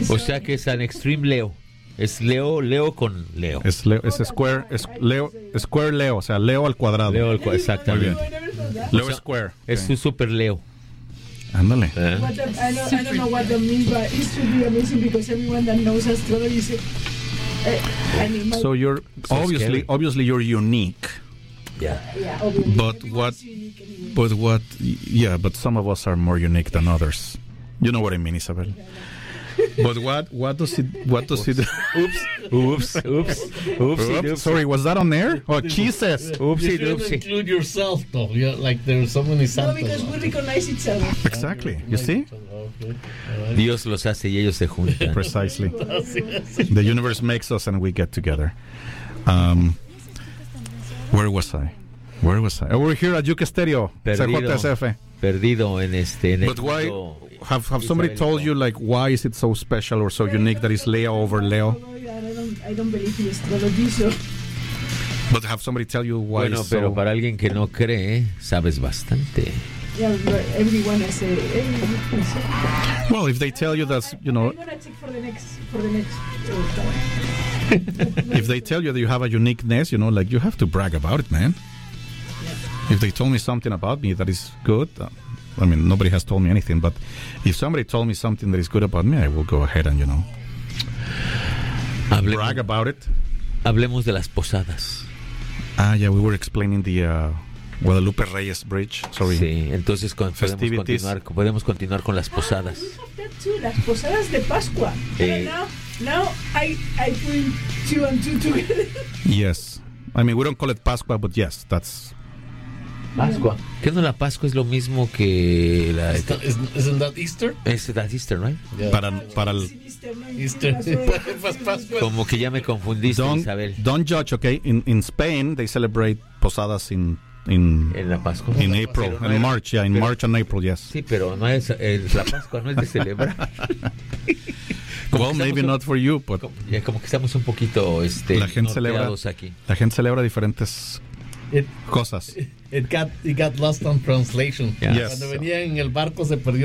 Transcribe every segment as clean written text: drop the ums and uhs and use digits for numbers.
O sea que es an extreme Leo. Es Leo con Leo. Es square, square Leo, o sea, Leo al cuadrado. Exactamente. Leo square. Es su super Leo. Ándale. I don't know what that means, but it should be amazing because everyone that knows astrology says. So you're obviously you're unique. Yeah. Obviously. But some of us are more unique than others. You know what I mean, Isabel. But what does it Oops. Sorry, was that on air? Oh, Jesus. Oopsie You doopsie. include yourself, though. Yeah, like there's so many No, Santas. because we recognize each other. Exactly. You see? Okay. Dios los hace y ellos se juntan. Precisely. The universe makes us and we get together. Where was I? Oh, we're here at Yuke Stereo. CJSF. Perdido en But why have somebody told you, like, why is it so special or so unique that it's Leo over Leo? I don't believe in astrology, so. But have somebody tell you why Bueno, it's pero so... para alguien que no cree, sabes bastante. Yeah, but everyone has a. Well, if they tell you that's, I'm gonna check for the next if they tell you that you have a uniqueness, like, you have to brag about it, man. If they told me something about me that is good, I mean, nobody has told me anything, but if somebody told me something that is good about me, I will go ahead and, brag about it. Hablemos de las posadas. Yeah, we were explaining the Guadalupe Reyes Bridge. Sorry. Sí, entonces podemos continuar con las posadas. We have that too, las posadas de Pascua. Now I put 2 and 2 together. Yes. I mean, we don't call it Pascua, but yes, that's... Pascua. ¿Qué no la Pascua es lo mismo que la... Isn't that Easter? Es Easter, right? Yeah. Para el... Easter. Como que ya me confundiste, Isabel. Don't judge, okay? In Spain, they celebrate posadas in la Pascua. In April, no in March, yeah, in March and April, yes. Sí, pero no es la Pascua, no es de celebrar. Well, maybe not for you, but como que estamos un poquito la gente celebra aquí. La gente celebra diferentes cosas. It got lost on translation. Yeah. Yes. Cuando venía en el barco se perdió.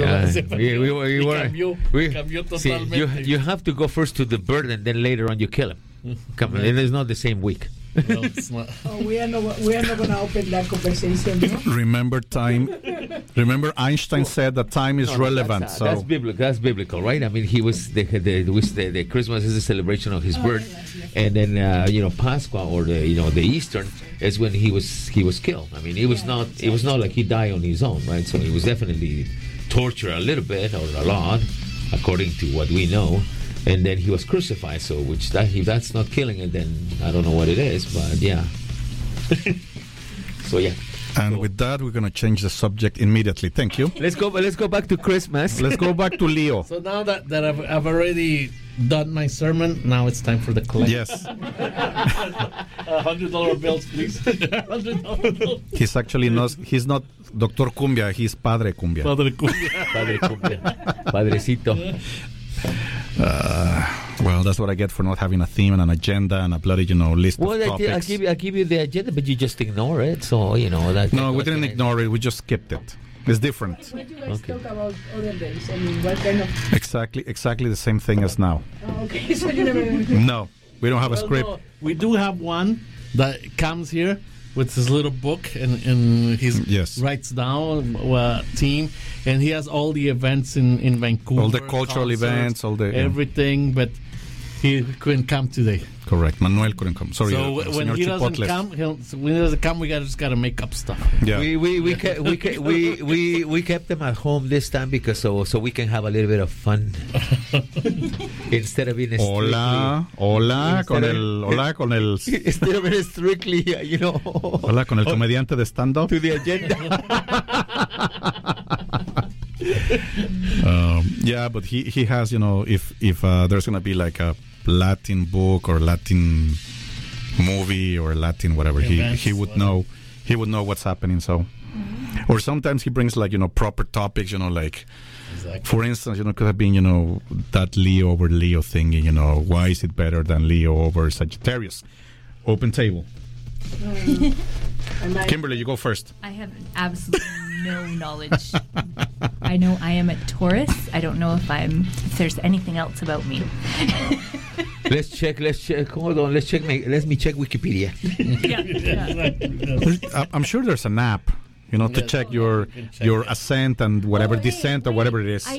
Cambió totalmente. You have to go first to the bird and then later on you kill him. Come on, it is not the same week. No, it's not. We are not going to open that conversation. No? Remember Einstein said that time is relevant. That's biblical. That's biblical, right? I mean, he was the Christmas is the celebration of his birth, and then Pascua or the Eastern is when he was killed. I mean, it was not like he died on his own, right? So he was definitely tortured a little bit or a lot, according to what we know. And then he was crucified. So, if that's not killing it, then I don't know what it is. But yeah. So yeah. And with that, we're going to change the subject immediately. Thank you. Let's go back to Christmas. Let's go back to Leo. So now that I've already done my sermon, now it's time for the collection. Yes. $100 bills, please. $100 bills. He's not Dr. Cumbia. He's Padre Cumbia. Padre Cumbia. Padre Cumbia. Padrecito. Well, that's what I get for not having a theme and an agenda and a bloody, list of topics. I'll give you the agenda, but you just ignore it. So, that. No, we didn't ignore it. We just skipped it. It's different. What do you guys talk about other days? I mean, what kind of... Exactly the same thing as now. Oh, okay, so you never... No, we don't have a script. No, we do have one that comes here with his little book and he writes down team, and he has all the events in Vancouver, all the cultural events, all the everything, but he couldn't come today. Correct. Manuel couldn't come. Sorry. So when he doesn't come, we just gotta make up stuff. Yeah. We kept them at home this time because so we can have a little bit of fun instead of being hola con el instead of being strictly hola con el comediante de stand up to the agenda. Yeah, but he has if there's gonna be like a Latin book or Latin movie or Latin whatever, he would know what's happening. So or sometimes he brings like proper topics, like exactly. For instance, could have been that Leo over Leo thingy, why is it better than Leo over Sagittarius? Open table. Kimberly, you go first. I have absolutely no knowledge. I know I am a Taurus. I don't know if there's anything else about me. Let's check. Hold on. Let me check Wikipedia. I'm sure there's an app, to check your ascent and whatever descent or whatever it is. I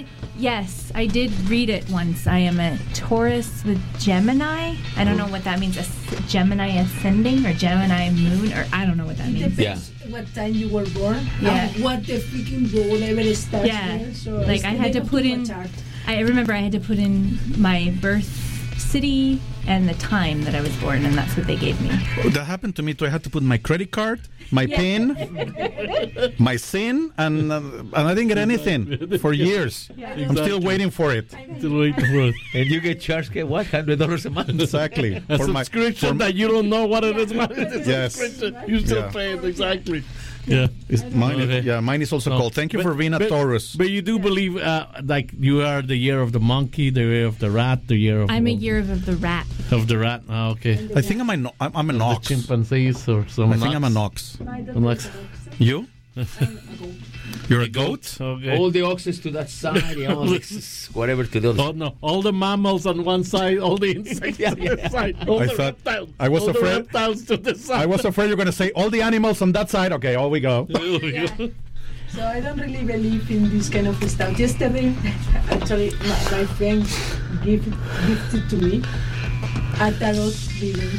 did read it once. I am a Taurus with Gemini. I don't know what that means. Gemini ascending or Gemini moon, or I don't know what that means. Depends what time you were born. Yeah. What the freaking whatever it starts. Yeah. There, so like I had to put in. I remember I had to put in my birth city and the time that I was born, and that's what they gave me. That happened to me too. I had to put my credit card, my PIN, my SIN, and I didn't get anything for years. Yeah. Exactly. I'm still waiting for it. And you get charged what, $100 a month? Exactly. A subscription that you don't know what it is. Yes. You still pay it, exactly. Yeah, mine is also called. Thank you for being a Taurus. But you do believe, like you are the year of the monkey, the year of the rat, the year of. I'm a year of the rat. Of the rat. Oh, okay. I think I'm an ox. The chimpanzees or some. I think I'm an ox. An ox. You? You're a goat? Okay. All the oxes to that side, whatever to those. Oh no! All the mammals on one side, all the insects on the side. Reptiles. I was afraid. The reptiles to the side. I was afraid you're going to say all the animals on that side. Okay, all we go. Yeah. So I don't really believe in this kind of stuff. Yesterday, actually, my friend gifted to me a tarot reading.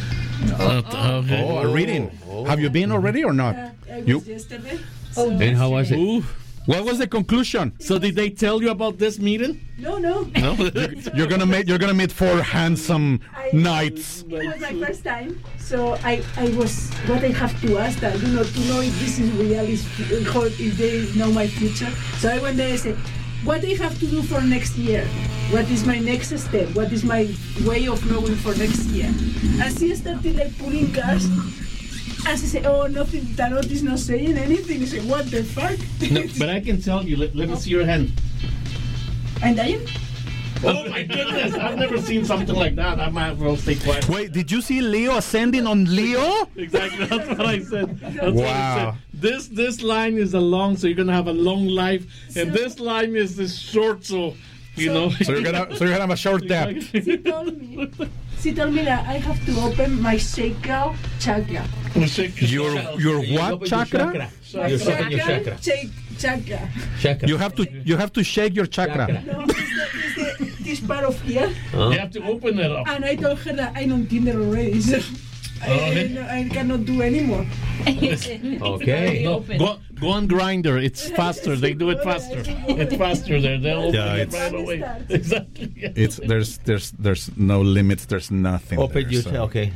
A reading. Have you been already or not? I was yesterday. So and how was it? Ooh. What was the conclusion? So did they tell you about this meeting? No. You're gonna meet 4 handsome knights. It was my first time, so I was what I have to ask that to know if this is real, if they know my future. So I went there and said, what do I have to do for next year? What is my next step? What is my way of knowing for next year? And she started pulling cards. And she said, oh, nothing, Tarot is not saying anything. I said, what the fuck? No, but I can tell you, let me see your hand. And I am? Oh my goodness, I've never seen something like that. I might as well stay quiet. Wait, did you see Leo ascending on Leo? Exactly, that's what I said. Wow. This line is a long, so you're going to have a long life. And this line is this short, so you're gonna have a short death. She told me that I have to open my sacral chakra. Your what chakra? Your chakra. Chakra. You have to shake your chakra. No, it's this part of here. You have to open it up. And I told her that I'm on Tinder already, so I cannot do anymore. Okay. No, go on Grindr. It's faster. They do it faster. It's faster there. They'll open it right away. Exactly. It's there's no limits. There's nothing. Open your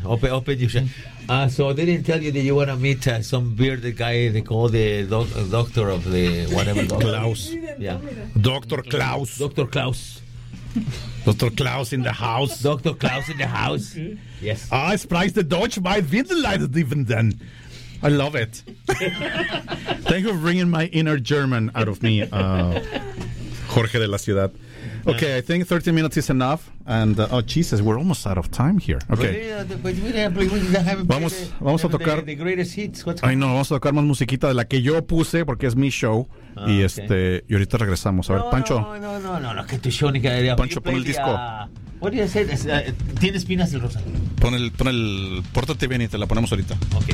so they didn't tell you that you want to meet some bearded guy they call the doctor of the whatever. Klaus. Yeah. Dr. Klaus. Dr. Klaus. Dr. Klaus in the house. Dr. Klaus in the house. Yes. Ich spreche the Deutsch bei Windelleiter. I love it. Thank you for bringing my inner German out of me, Jorge de la Ciudad. Okay, I think 30 minutes is enough. And, Jesus, we're almost out of time here. Okay. Vamos a tocar... The greatest hits. Ay, no, vamos a tocar más musiquita de la que yo puse porque es mi show. Y y ahorita regresamos. A ver, Pancho. No, que tu show ni que... Pancho, pon el disco. What did I say? Tiene espinas el rosa. Pon el... Pórtate bien y te la ponemos ahorita. Okay.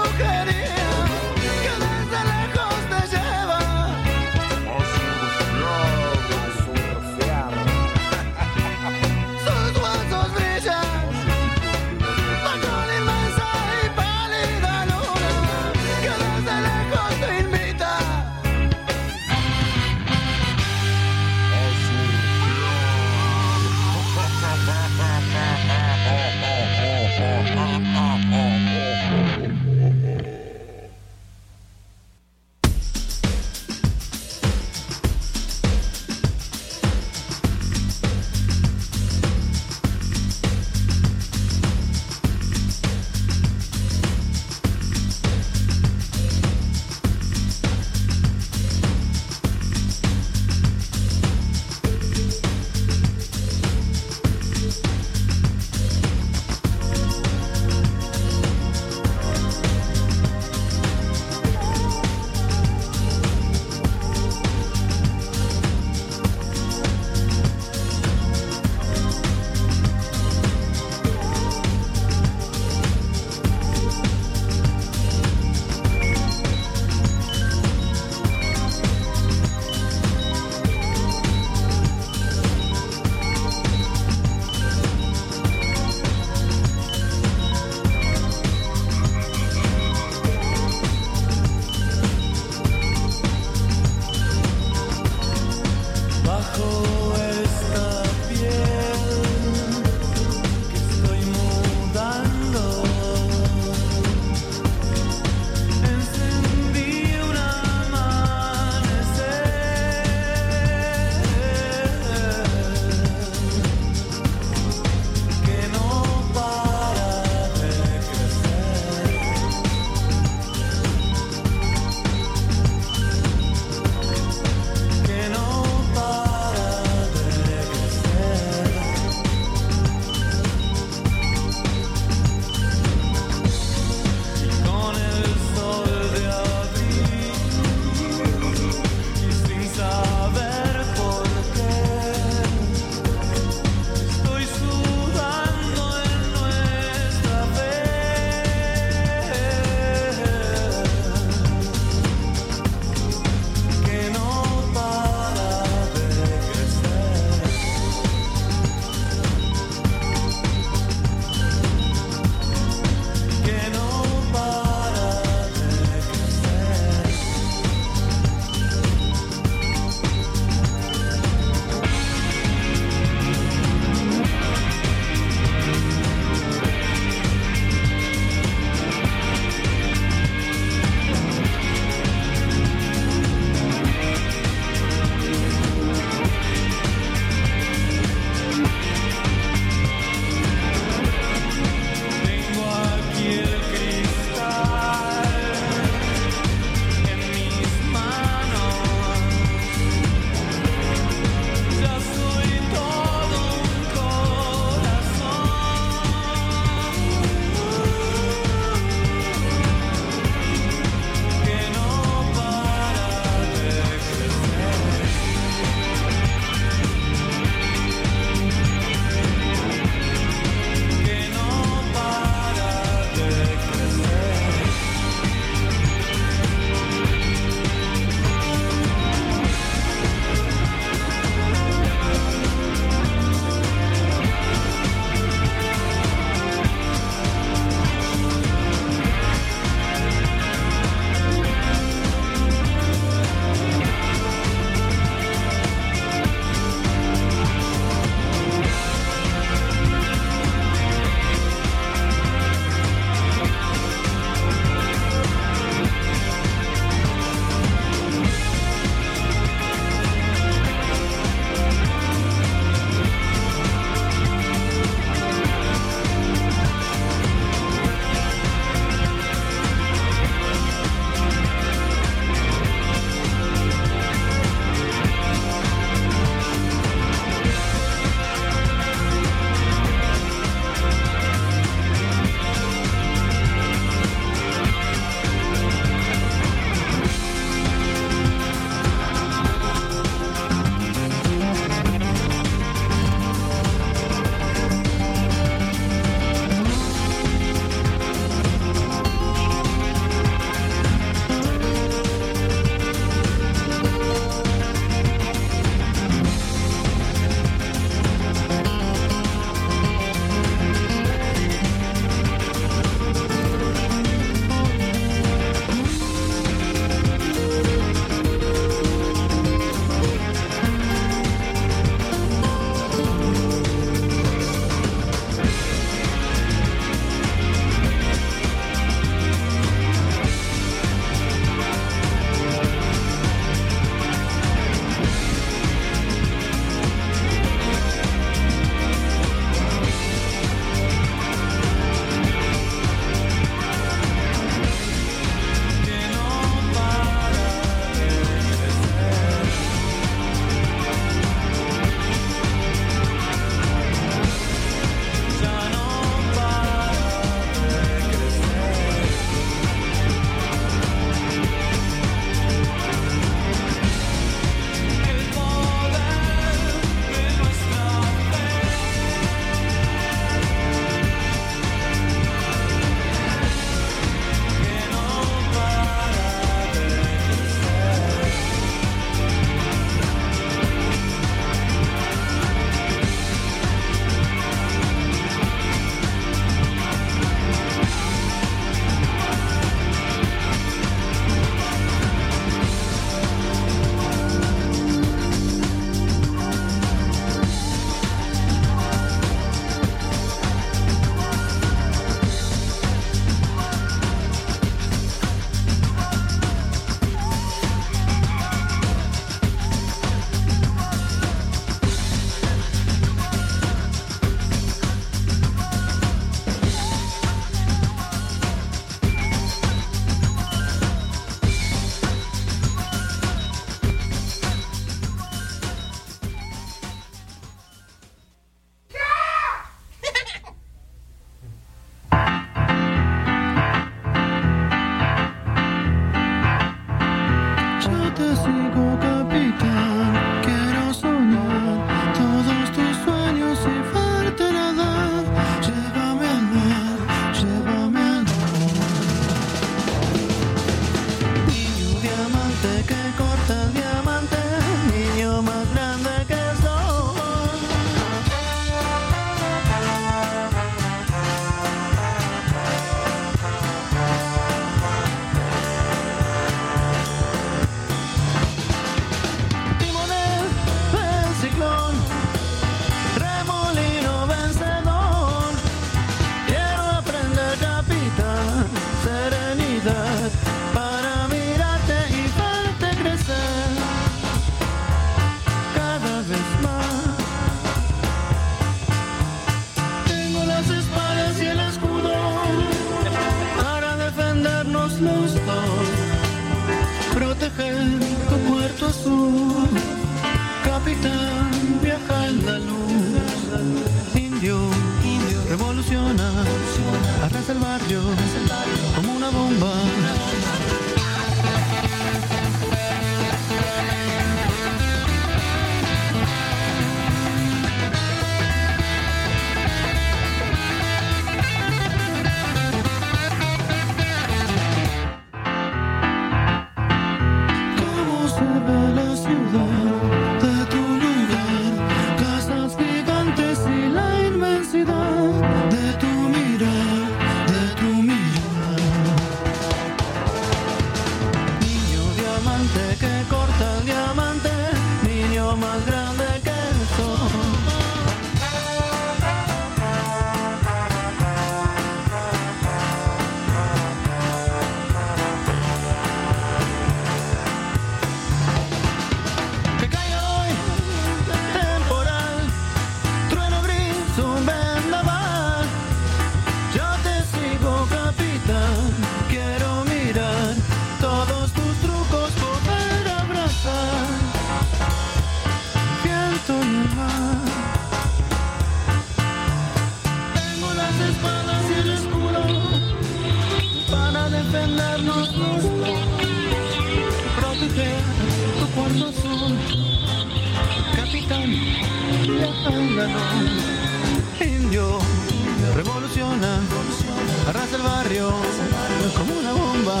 vándalo. Indio revoluciona, arrasa el barrio como una bomba.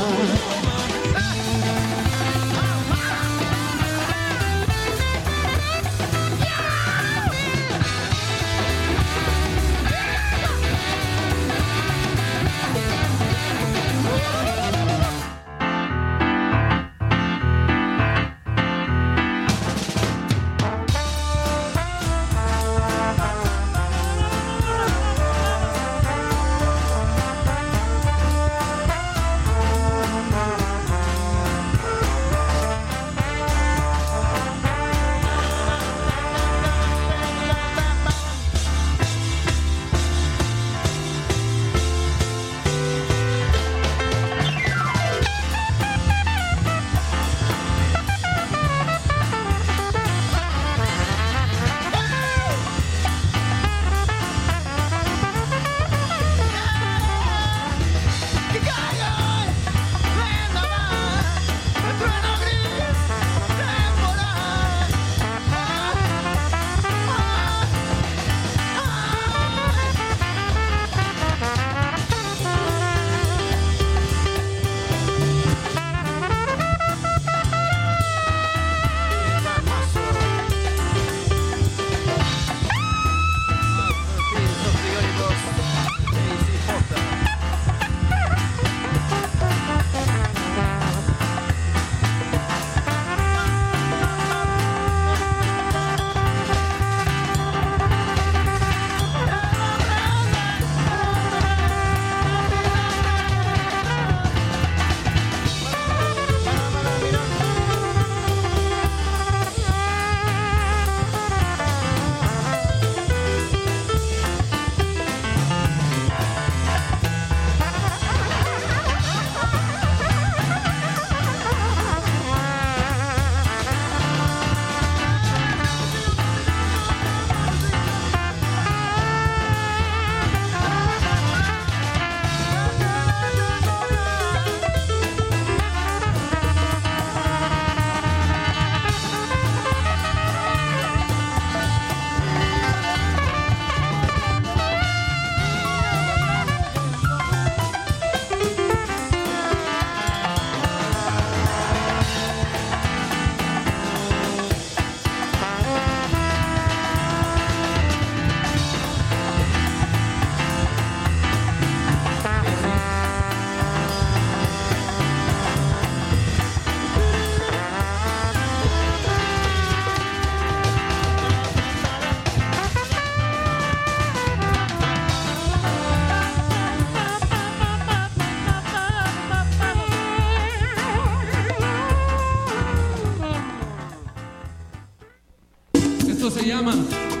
Se llama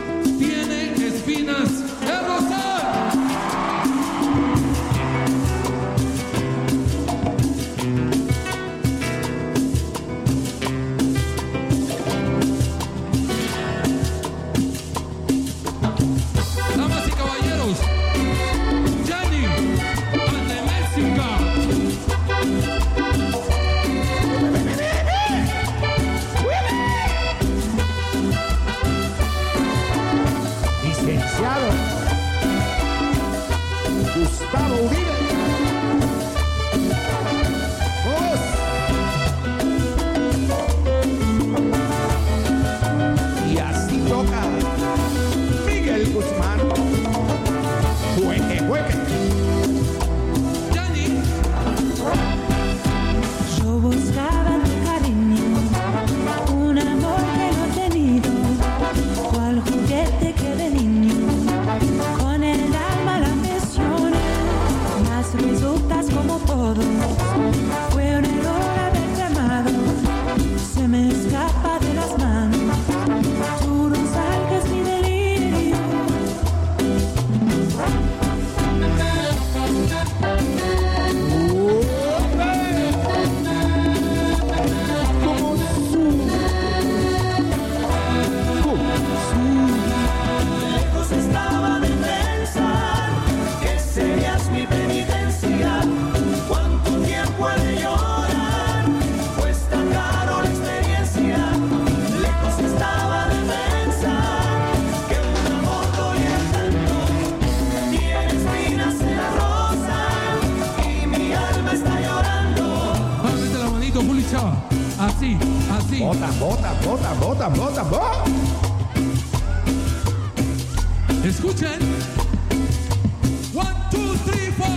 Tiene Espinas de Rosal. Damas y caballeros, Jenny and the Mexican. Gustavo Uribe. ¡Vamos! Y así toca Miguel Guzmán. Juegue, juegue. Jenny. Yo buscaba tu cariño, un amor que no he tenido, cual juguete que de niño, con el alma la ambición. Johnny. Bota. Escuchen. 1, 2, 3, 4.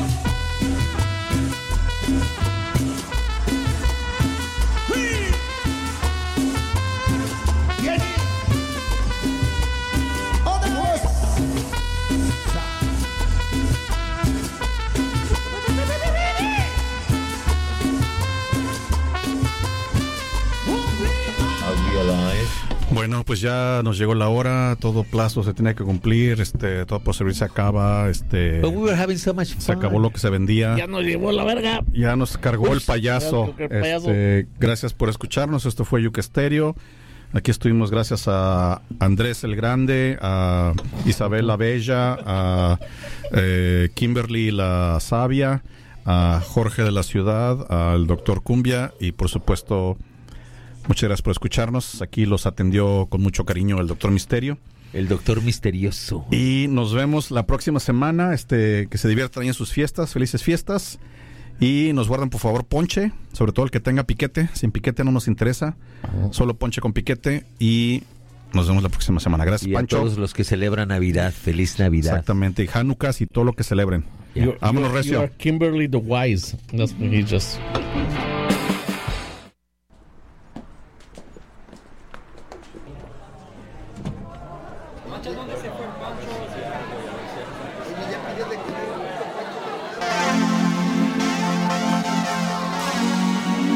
Bueno, pues ya nos llegó la hora, todo plazo se tiene que cumplir, todo por servir se acaba, But we were having so much fun. Se acabó lo que se vendía. Ya nos llevó la verga. Ya nos cargó el payaso. Gracias por escucharnos, esto fue Yuca Estéreo. Aquí estuvimos gracias a Andrés el Grande, a Isabel la Bella, a Kimberly la Sabia, a Jorge de la Ciudad, al doctor Cumbia y por supuesto muchas gracias por escucharnos. Aquí los atendió con mucho cariño el doctor Misterio. El doctor misterioso. Y nos vemos la próxima semana. Que se diviertan ahí en sus fiestas. Felices fiestas. Y nos guardan, por favor, ponche. Sobre todo el que tenga piquete. Sin piquete no nos interesa. Solo ponche con piquete. Y nos vemos la próxima semana. Gracias, y Pancho. a todos los que celebran Navidad. Feliz Navidad. Exactamente. Y Hanukkah y todo lo que celebren. Vámonos, recio. You are Kimberly the Wise. That's what he just...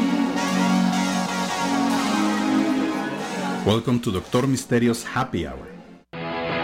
Welcome to Dr. Misterio's Happy Hour.